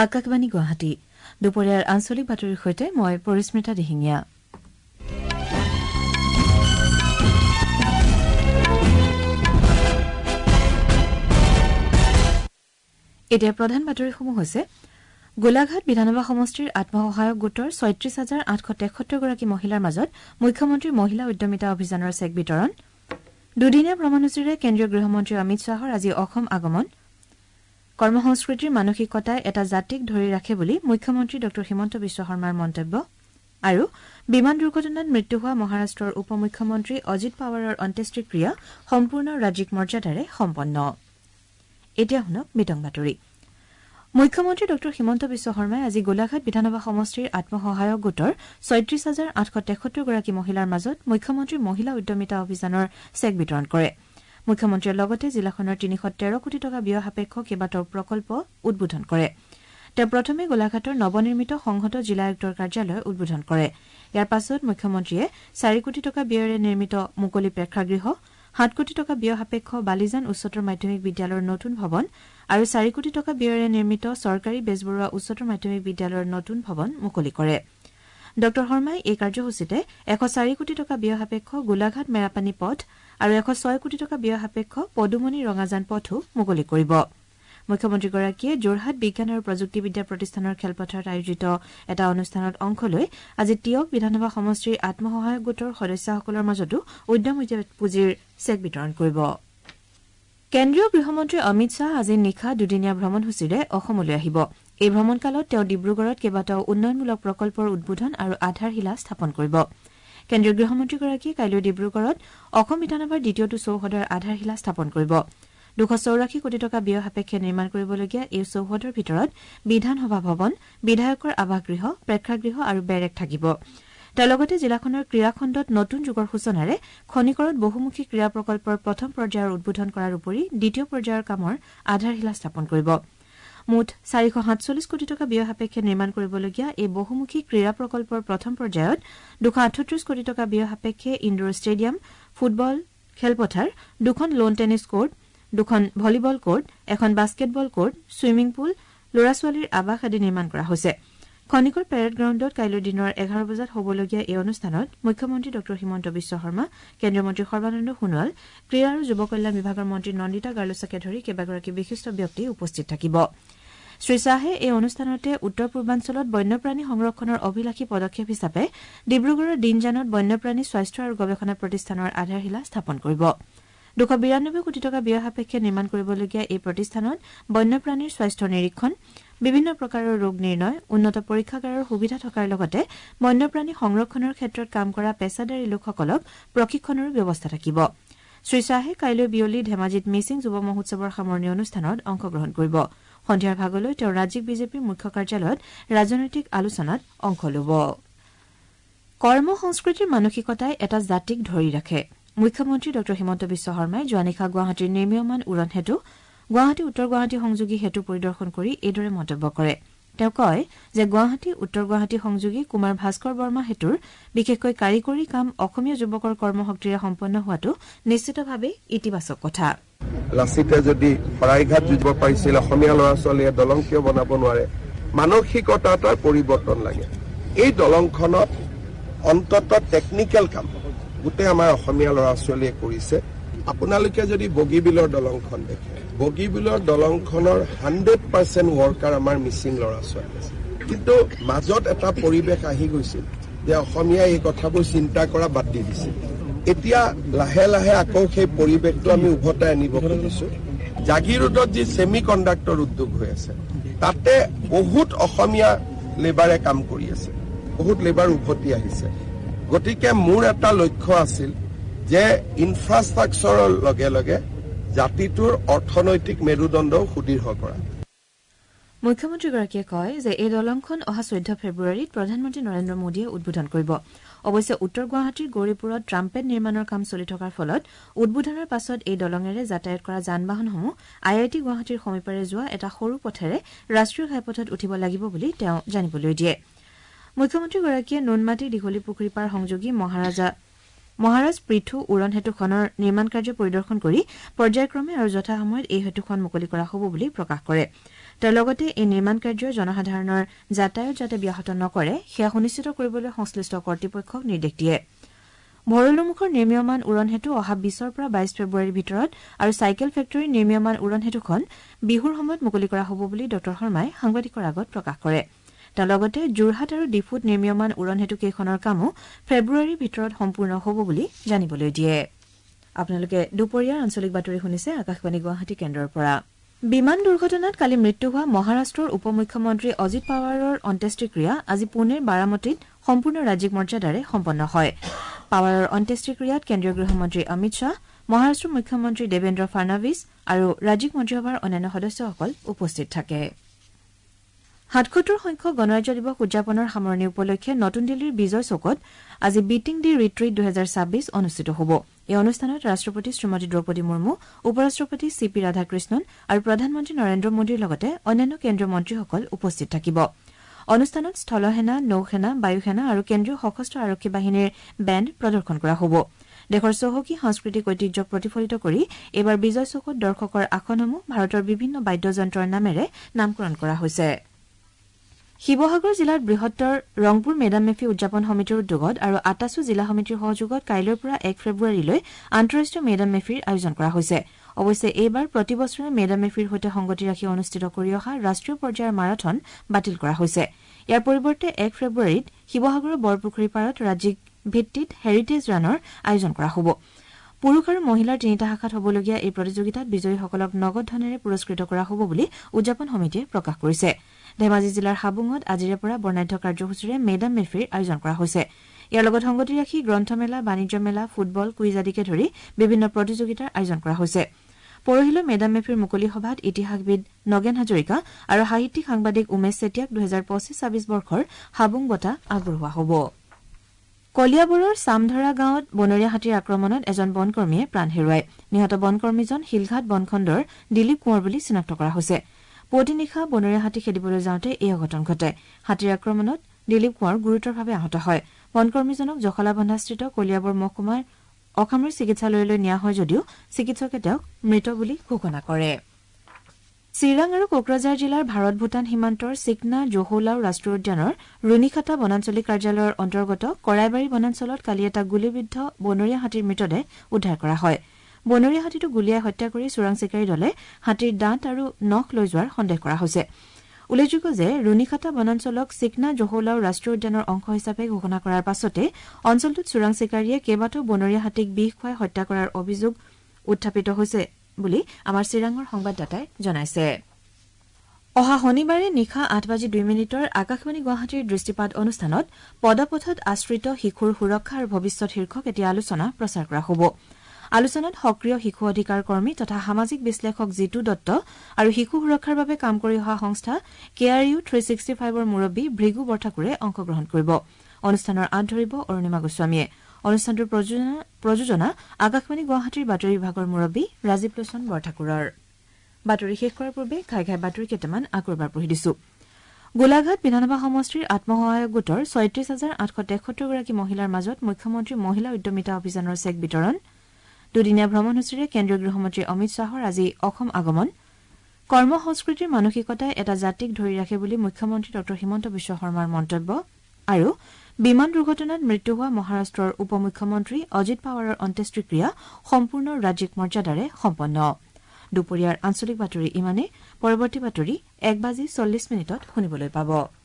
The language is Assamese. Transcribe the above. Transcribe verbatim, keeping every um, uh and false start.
আকাশবাণী গুৱাহাটী দুপৰীয়াৰ আঞ্চলিক বাতৰিৰ সৈতে মই পৰিস্মিতা দিহিঙীয়া। এতিয়া প্ৰধান বাতৰিসমূহ হৈছে গোলাঘাট বিধানসভা সমষ্টিৰ আত্মসহায়ক গোটৰ ছয়ত্ৰিশ হাজাৰ আঠশ তেসত্তৰ গৰাকী মহিলাৰ মাজত মুখ্যমন্ত্ৰীৰ মহিলা উদ্যমিতা অভিযানৰ চেক বিতৰণ, দুদিনীয়া ভ্ৰমণসূচীৰে কেন্দ্ৰীয় গৃহমন্ত্ৰী অমিত শ্বাহৰ আজি অসম আগমন, কৰ্মসংস্কৃতিৰ মানসিকতাই এটা জাতিক ধৰি ৰাখে বুলি মুখ্যমন্ত্ৰী ড হিমন্ত বিশ্ব শৰ্মাৰ মন্তব্য আৰু বিমান দুৰ্ঘটনাত মৃত্যু হোৱা মহাৰাষ্ট্ৰৰ উপ মুখ্যমন্ত্ৰী অজিত পাৱাৰৰ অন্ত্যেষ্টিক্ৰিয়া সম্পূৰ্ণ ৰাজ্যিক মৰ্যাদাৰে সম্পন্ন। এতিয়া শুনক বিতং বাতৰি। মুখ্যমন্ত্ৰী ড হিমন্ত বিশ্ব শৰ্মাই আজি গোলাঘাট বিধানসভা সমষ্টিৰ আত্মসহায়ক গোটৰ ছয়ত্ৰিশ হাজাৰ আঠশ তেসত্তৰ গৰাকী মহিলাৰ মাজত মুখ্যমন্ত্ৰীৰ মহিলা উদ্যমিতা অভিযানৰ চেক বিতৰণ কৰে। মুখ্যমন্ত্ৰীয়ে লগতে জিলাখনৰ তিনিশ তেৰ কোটি টকা ব্যয় সাপেক্ষ কেইবাটাও প্ৰকল্প উদ্বোধন কৰে। তেওঁ প্ৰথমে গোলাঘাটৰ নৱনিৰ্মিত সংহত জিলা আয়ুক্তৰ কাৰ্যালয় উদ্বোধন কৰে। ইয়াৰ পাছত মুখ্যমন্ত্ৰীয়ে চাৰি কোটি টকা ব্যয়েৰে নিৰ্মিত মুকলি প্ৰেক্ষাগৃহ, সাত কোটি টকা ব্যয় সাপেক্ষ বালিজান উচ্চতৰ মাধ্যমিক বিদ্যালয়ৰ নতুন ভৱন আৰু চাৰি কোটি টকা ব্যয়েৰে নিৰ্মিত চৰকাৰী বেজবৰুৱা উচ্চতৰ মাধ্যমিক বিদ্যালয়ৰ নতুন ভৱন মুকলি কৰে। ড শৰ্মাই এই কাৰ্যসূচীতে এশ চাৰি কোটি টকা ব্যয় সাপেক্ষ গোলাঘাট মেৰাপানী পথ আৰু এশ ছয় কোটি টকা ব্যয় সাপেক্ষ পদুমণি ৰঙাজান পথো মুকলি কৰিব। মুখ্যমন্ত্ৰীগৰাকীয়ে যোৰহাট বিজ্ঞান আৰু প্ৰযুক্তিবিদ্যা প্ৰতিষ্ঠানৰ খেলপথাৰত আয়োজিত এটা অনুষ্ঠানত অংশ লৈ আজি টিয়ক বিধানসভা সমষ্টিৰ আত্মসহায়ক গোটৰ সদস্যসকলৰ মাজতো উদ্যম পুঁজিৰ চেক বিতৰণ কৰিব। কেন্দ্ৰীয় গৃহমন্ত্ৰী অমিত শ্বাহ আজি নিশা দুদিনীয়া ভ্ৰমণসূচীৰে অসমলৈ আহিব। এই ভ্ৰমণকালত তেওঁ ডিব্ৰুগড়ত কেইবাটাও উন্নয়নমূলক প্ৰকল্পৰ উদ্বোধন আৰু আধাৰশিলা স্থাপন কৰিব। কেন্দ্ৰীয় গৃহমন্ত্ৰীগৰাকীয়ে কাইলৈ ডিব্ৰুগড়ত অসম বিধানসভাৰ দ্বিতীয়টো চৌহদৰ আধাৰশিলা স্থাপন কৰিব। দুশ চৌৰাশী কোটি টকা ব্যয় সাপেক্ষে নিৰ্মাণ কৰিবলগীয়া এই চৌহদৰ ভিতৰত বিধানসভা ভৱন, বিধায়কৰ আৱাসগৃহ, প্ৰেক্ষাগৃহ আৰু বেৰেক থাকিব। তেওঁ লগতে জিলাখনৰ ক্ৰীড়া খণ্ডত নতুন যুগৰ সূচনাৰে খনিকৰত বহুমুখী ক্ৰীড়া প্ৰকল্পৰ প্ৰথম পৰ্যায়ৰ উদ্বোধন কৰাৰ উপৰি দ্বিতীয় পৰ্যায়ৰ কামৰ আধাৰশিলা স্থাপন কৰিব। মুঠ চাৰিশ সাতচল্লিছ কোটি টকা ব্যয় সাপেক্ষে নিৰ্মাণ কৰিবলগীয়া এই বহুমুখী ক্ৰীড়া প্ৰকল্পৰ প্ৰথম পৰ্যায়ত দুশ আঠত্ৰিশ কোটি টকা ব্যয় সাপেক্ষে ইণ্ডোৰ ষ্টেডিয়াম, ফুটবল খেলপথাৰ, দুখন লন টেনিছ কোৰ্ট, দুখন ভলীবল কোৰ্ট, এখন বাস্কেটবল কোৰ্ট, ছুইমিং পুল, ল'ৰা ছোৱালীৰ আৱাস আদি নিৰ্মাণ কৰা হৈছে। খনিকৰ পেৰেড গ্ৰাউণ্ডত কাইলৈ দিনৰ এঘাৰ বজাত হ'বলগীয়া এই অনুষ্ঠানত মুখ্যমন্ত্ৰী ড হিমন্ত বিশ্ব শৰ্মা, কেন্দ্ৰীয় মন্ত্ৰী সৰ্বানন্দ সোণোৱাল, ক্ৰীড়া আৰু যুৱ কল্যাণ বিভাগৰ মন্ত্ৰী নন্দিতা গাৰ্লচাকে ধৰি কেইবাগৰাকী বিশিষ্ট ব্যক্তি উপস্থিত থাকিব। শ্ৰীশ্বাহে এই অনুষ্ঠানতে উত্তৰ পূৰ্বাঞ্চলত বন্যপ্ৰাণী সংৰক্ষণৰ অভিলাষী পদক্ষেপ হিচাপে ডিব্ৰুগড়ৰ দিনজানত বন্যপ্ৰাণী স্বাস্থ্য আৰু গৱেষণা প্ৰতিষ্ঠানৰ আধাৰশিলা স্থাপন কৰিব। দুশ বিৰানব্বৈ কোটি টকা ব্যয় সাপেক্ষে নিৰ্মাণ কৰিবলগীয়া এই প্ৰতিষ্ঠানত বন্যপ্ৰাণীৰ স্বাস্থ্য নিৰীক্ষণ, বিভিন্ন প্ৰকাৰৰ ৰোগ নিৰ্ণয়, উন্নত পৰীক্ষাগাৰৰ সুবিধা থকাৰ লগতে বন্যপ্ৰাণী সংৰক্ষণৰ ক্ষেত্ৰত কাম কৰা পেছাদাৰী লোকসকলক প্ৰশিক্ষণৰো ব্যৱস্থা থাকিব। শ্ৰীশ্বাহে কাইলৈ বিয়লি ধেমাজিত মিছিং যুৱ মহোৎসৱৰ সামৰণি অনুষ্ঠানত অংশগ্ৰহণ কৰিব। সন্ধিয়াৰ ভাগলৈ তেওঁ ৰাজ্যিক বিজেপিৰ মুখ্য কাৰ্যালয়ত ৰাজনৈতিক আলোচনাত অংশ ল'ব। কৰ্ম সংস্কৃতিৰ মানসিকতাই এটা জাতিক ধৰি ৰাখে। মুখ্যমন্ত্ৰী ড হিমন্ত বিশ্ব শৰ্মাই যোৱা নিশা গুৱাহাটীৰ নিৰ্মীয়মান উৰণ সেতু, গুৱাহাটী উত্তৰ গুৱাহাটী সংযোগী সেতু পৰিদৰ্শন কৰি এইদৰে মন্তব্য কৰে। তেওঁ কয় যে গুৱাহাটী উত্তৰ গুৱাহাটী সংযোগী কুমাৰ ভাস্কৰ বৰ্মা সেতুৰ বিশেষকৈ কাৰিকৰী কাম অসমীয়া যুৱকৰ কৰ্মশক্তিৰে সম্পন্ন হোৱাটো নিশ্চিতভাৱেই ইতিবাচক কথা। লাচিতে যদি শৰাইঘাট যুঁজিব পাৰিছিল, অসমীয়া ল'ৰা ছোৱালীয়ে দলং কিয় বনাব নোৱাৰে? মানসিকতা এটাৰ পৰিৱৰ্তন লাগে। এই দলংখনত অন্তত টেকনিকেল কাম গোটেই আমাৰ অসমীয়া ল'ৰা ছোৱালীয়ে কৰিছে। আপোনালোকে যদি বগীবিলৰ দলংখন দেখে, বগীবিলৰ দলংখনৰ হাণ্ড্ৰেড পাৰ্চেণ্ট ৱৰ্কাৰ আমাৰ মিচিং ল'ৰা ছোৱালী আছে। কিন্তু মাজত এটা পৰিৱেশ আহি গৈছিল যে অসমীয়াই এই কথাবোৰ চিন্তা কৰা বাদ দি দিছিল। এতিয়া লাহে লাহে আকৌ সেই পৰিৱেশটো আমি উভতাই আনিব খুজিছো। জাগিৰোডত যি ছেমি কণ্ডাক্টৰ উদ্যোগ হৈ আছে, তাতে বহুত অসমীয়া লেবাৰে কাম কৰি আছে, বহুত লেবাৰ উভতি আহিছে। গতিকে মোৰ এটা লক্ষ্য আছিল যে ইনফ্ৰাষ্ট্ৰাকচাৰৰ লগে লগে জাতিটোৰ অৰ্থনৈতিক মেৰুদণ্ডও সুদৃঢ় কৰা। মুখ্যমন্ত্ৰীগৰাকীয়ে কয় যে এই দলংখন অহা চৈধ্য ফেব্ৰুৱাৰীত প্ৰধানমন্ত্ৰী নৰেন্দ্ৰ মোদীয়ে উদ্বোধন কৰিব। অৱশ্যে উত্তৰ গুৱাহাটীৰ গৌৰীপুৰত ট্ৰাম্পেট নিৰ্মাণৰ কাম চলি থকাৰ ফলত উদ্বোধনৰ পাছত এই দলঙেৰে যাতায়াত কৰা যান বাহনসমূহ আই আই টি গুৱাহাটীৰ সমীপেৰে যোৱা এটা সৰু পথেৰে ৰাষ্ট্ৰীয় ঘাইপথত উঠিব লাগিব বুলি তেওঁ জানিবলৈ দিয়ে। মুখ্যমন্ত্ৰীগৰাকীয়ে নুনমাটি দীঘলী পুখুৰী পাৰ সংযোগী মহাৰাজা মহাৰাজ পৃথু উৰণ সেতুখনৰ নিৰ্মাণ কাৰ্য পৰিদৰ্শন কৰি পৰ্যায়ক্ৰমে আৰু যথাসময়ত এই সেতুখন মুকলি কৰা হ'ব বুলি প্ৰকাশ কৰে। তেওঁ লগতে এই নিৰ্মাণ কাৰ্যই জনসাধাৰণৰ যাতায়াত যাতে ব্যাহত নকৰে সেয়া সুনিশ্চিত কৰিবলৈ সংশ্লিষ্ট কৰ্তৃপক্ষক নিৰ্দেশ দিয়ে ভৰলুমুখৰ নিৰ্মীয়মান উৰণ হেতু অহা বিছৰ পৰা বাইছ ফেব্ৰুৱাৰীৰ ভিতৰত আৰু চাইকেল ফেক্টৰীৰ নিৰ্মীয়মান উৰণ হেতুখন বিহুৰ সময়ত মুকলি কৰা হ'ব বুলি ড শৰ্মাই সাংবাদিকৰ আগত প্ৰকাশ কৰে তেওঁ লগতে যোৰহাট আৰু ডিফুত নিৰ্মীয়মান উৰণ হেতু কেইখনৰ কামো ফেব্ৰুৱাৰীৰ ভিতৰত সম্পূৰ্ণ হ'ব বুলি জানিবলৈ দিয়ে আপোনালোকে দুপৰীয়াৰ আঞ্চলিক বাতৰি শুনিছে আকাশবাণী গুৱাহাটী কেন্দ্ৰৰ পৰা বিমান দুৰ্ঘটনাত কালি মৃত্যু হোৱা মহাৰাষ্ট্ৰৰ উপ মুখ্যমন্ত্ৰী অজিত পাৱাৰৰ অন্ত্যেষ্টিক্ৰিয়া আজি পুনেৰ বাৰামতীত সম্পূৰ্ণ ৰাজ্যিক মৰ্যাদাৰে সম্পন্ন হয় পাৱাৰৰ অন্ত্যেষ্টিক্ৰিয়াত কেন্দ্ৰীয় গৃহমন্ত্ৰী অমিত শ্বাহ মহাৰাষ্ট্ৰৰ মুখ্যমন্ত্ৰী দেৱেন্দ্ৰ ফাড়নৱিছ আৰু ৰাজ্যিক মন্ত্ৰীসভাৰ অন্যান্য সদস্যসকল উপস্থিত থাকে সাতসত্তৰ সংখ্যক গণৰাজ্য দিৱস উদযাপনৰ সামৰণি উপলক্ষে নতুন দিল্লীৰ বিজয় চৌকত আজি বিটিং দি ৰিট্ৰিট দুহেজাৰ ছাব্বিছ অনুষ্ঠিত হ'ব এই অনুষ্ঠানত ৰাষ্ট্ৰপতি শ্ৰীমতী দ্ৰৌপদী মুৰ্মু উপৰাষ্ট্ৰপতি চি পি ৰাধাকৃষ্ণন আৰু প্ৰধানমন্ত্ৰী নৰেন্দ্ৰ মোদীৰ লগতে অন্যান্য কেন্দ্ৰীয় মন্ত্ৰীসকল উপস্থিত থাকিব অনুষ্ঠানত স্থলসেনা নৌসেনা বায়ুসেনা আৰু কেন্দ্ৰীয় সশস্ত্ৰ আৰক্ষী বাহিনীৰ বেণ্ড প্ৰদৰ্শন কৰা হ'ব দেশৰ চহকী সাংস্কৃতিক ঐতিহ্যক প্ৰতিফলিত কৰি এইবাৰ বিজয় চৌকত দৰ্শকৰ আসনসমূহ ভাৰতৰ বিভিন্ন বাদ্যযন্ত্ৰৰ নামেৰে নামকৰণ কৰা হৈছে শিৱসাগৰ জিলাত বৃহত্তৰ ৰংপুৰ মেডাম মেফি উদযাপন সমিতিৰ উদ্যোগত আৰু আটাছু জিলা সমিতিৰ সহযোগত কাইলৈৰ পৰা এক ফেব্ৰুৱাৰীলৈ আন্তঃৰাষ্ট্ৰীয় মেডাম মেফিৰ আয়োজন কৰা হৈছে অৱশ্যে এইবাৰ প্ৰতি বছৰে মেডাম মেফিৰ সৈতে সংগতি ৰাখি অনুষ্ঠিত কৰি অহা ৰাষ্ট্ৰীয় পৰ্যায়ৰ মাৰাথন বাতিল কৰা হৈছে ইয়াৰ পৰিৱৰ্তে এক ফেব্ৰুৱাৰীত শিৱসাগৰৰ বৰপুখুৰী পাৰত ৰাজ্যিক ভিত্তিত হেৰিটেজ ৰানৰ আয়োজন কৰা হ'ব পুৰুষ আৰু মহিলাৰ তিনিটা শাখাত হ'বলগীয়া এই প্ৰতিযোগিতাত বিজয়ীসকলক নগদ ধনেৰে পুৰস্কৃত কৰা হ'ব বুলি উদযাপন সমিতিয়ে প্ৰকাশ কৰিছে ধেমাজি জিলাৰ হাবুঙত আজিৰে পৰা বৰ্ণাঢ্য কাৰ্যসূচীৰে মেডাম মেফিৰ আয়োজন কৰা হৈছে ইয়াৰ লগত সংগতি ৰাখি গ্ৰন্থমেলা বাণিজ্য মেলা ফুটবল কুইজ আদিকে ধৰি বিভিন্ন প্ৰতিযোগিতাৰ আয়োজন কৰা হৈছে পৰহিলৈ মেডাম মেফিৰ মুকলি সভাত ইতিহাসবিদ নগেন হাজৰিকা আৰু সাহিত্যিক সাংবাদিক উমেশ চেতিয়াক দুহেজাৰ পঁচিছ ছাব্বিছ বৰ্ষৰ হাবুং বঁটা আগবঢ়োৱা হ'ব কলিয়াবৰৰ চামধৰা গাঁৱত বনৰীয়া হাতীৰ আক্ৰমণত এজন বনকৰ্মীয়ে প্ৰাণ হেৰুৱায় নিহত বনকৰ্মীজন শিলঘাট বনখণ্ডৰ দিলীপ কোঁৱৰ বুলি চিনাক্ত কৰা হৈছে পুৱতি নিশা বনৰীয়া হাতী খেদিবলৈ যাওঁতে এই অঘটন ঘটে হাতীৰ আক্ৰমণত দিলীপ কোঁৱৰ গুৰুতৰভাৱে আহত হয় বনকৰ্মীজনক জখলাবন্ধাস্থিত কলিয়াবৰ মহকুমাৰ অসামৰিক চিকিৎসালয়লৈ নিয়া হয় যদিও চিকিৎসকে তেওঁক মৃত বুলি ঘোষণা কৰে চিৰাং আৰু কোকৰাঝাৰ জিলাৰ ভাৰত ভূটান সীমান্তৰ চিকনা জহৌলাও ৰাষ্ট্ৰীয় উদ্যানৰ ৰুণিখাটা বনাঞ্চলিক কাৰ্যালয়ৰ অন্তৰ্গত কৰাইবাৰী বনাঞ্চলত কালি এটা গুলীবিদ্ধ বনৰীয়া হাতীৰ মৃতদেহ উদ্ধাৰ কৰা হয় বনৰীয়া হাতীটো গুলীয়াই হত্যা কৰি চোৰাং চিকাৰী দলে হাতীৰ দাঁত আৰু নখ লৈ যোৱাৰ সন্দেহ কৰা হৈছে উল্লেখযোগ্য যে ৰুণিখাটা বনাঞ্চলক চিকনা জহৌলাও ৰাষ্ট্ৰীয় উদ্যানৰ অংশ হিচাপে ঘোষণা কৰাৰ পাছতে অঞ্চলটোত চোৰাং চিকাৰীয়ে কেইবাটাও বনৰীয়া হাতীক বিষ খুৱাই হত্যা কৰাৰ অভিযোগ উত্থাপিত হৈছে বুলি আমাৰ চিৰাঙৰ সংবাদদাতাই জনাইছে অহা শনিবাৰে নিশা আঠ বাজি দুই মিনিটৰ আকাশবাণী গুৱাহাটীৰ দৃষ্টিপাত অনুষ্ঠানত পদপথত আশ্ৰিত শিশুৰ সুৰক্ষা আৰু ভৱিষ্যৎ শীৰ্ষক এটি আলোচনা প্ৰচাৰ কৰা হ'ব আলোচনাত সক্ৰিয় শিশু অধিকাৰ কৰ্মী তথা সামাজিক বিশ্লেষক জিতু দত্ত আৰু শিশু সুৰক্ষাৰ বাবে কাম কৰি অহা সংস্থা K R U three sixty ফাইভৰ মুৰব্বী ভৃগু বৰঠাকুৰে অংশগ্ৰহণ কৰিব অনুষ্ঠানৰ আঁত ধৰিব অৰুণিমা গোস্বামীয়ে অনুষ্ঠানটোৰ প্ৰযোজনা আকাশবাণী গুৱাহাটীৰ বাতৰি বিভাগৰ মুৰব্বী ৰাজীৱ লোচন বৰঠাকুৰৰ বাতৰি শেষ কৰাৰ পূৰ্বে ঘাই ঘাই বাতৰি কেইটামান আকৌ এবাৰ পঢ়ি দিছো গোলাঘাট বিধানসভা সমষ্টিৰ আত্মসহায়ক গোটৰ ছয়ত্ৰিশ হাজাৰ আঠশ তেসত্তৰ গৰাকী মহিলাৰ মাজত মুখ্যমন্ত্ৰী মহিলা উদ্যমিতা অভিযানৰ চেক বিতৰণ দুদিনীয়া ভ্ৰমণসূচীৰে কেন্দ্ৰীয় গৃহমন্ত্ৰী অমিত শ্বাহৰ আজি অসম আগমন কৰ্ম সংস্কৃতিৰ মানসিকতাই এটা জাতিক ধৰি ৰাখে বুলি মুখ্যমন্ত্ৰী ড হিমন্ত বিশ্ব শৰ্মাৰ মন্তব্য আৰু বিমান দুৰ্ঘটনাত মৃত্যু হোৱা মহাৰাষ্ট্ৰৰ উপ মুখ্যমন্ত্ৰী অজিত পাৱাৰৰ অন্ত্যেষ্টিক্ৰিয়া সম্পূৰ্ণ ৰাজ্যিক মৰ্যাদাৰে সম্পন্ন দুপৰীয়াৰ আঞ্চলিক বাতৰি ইমানে পৰৱৰ্তী বাতৰি এক বাজি চল্লিছ মিনিটত শুনিবলৈ পাব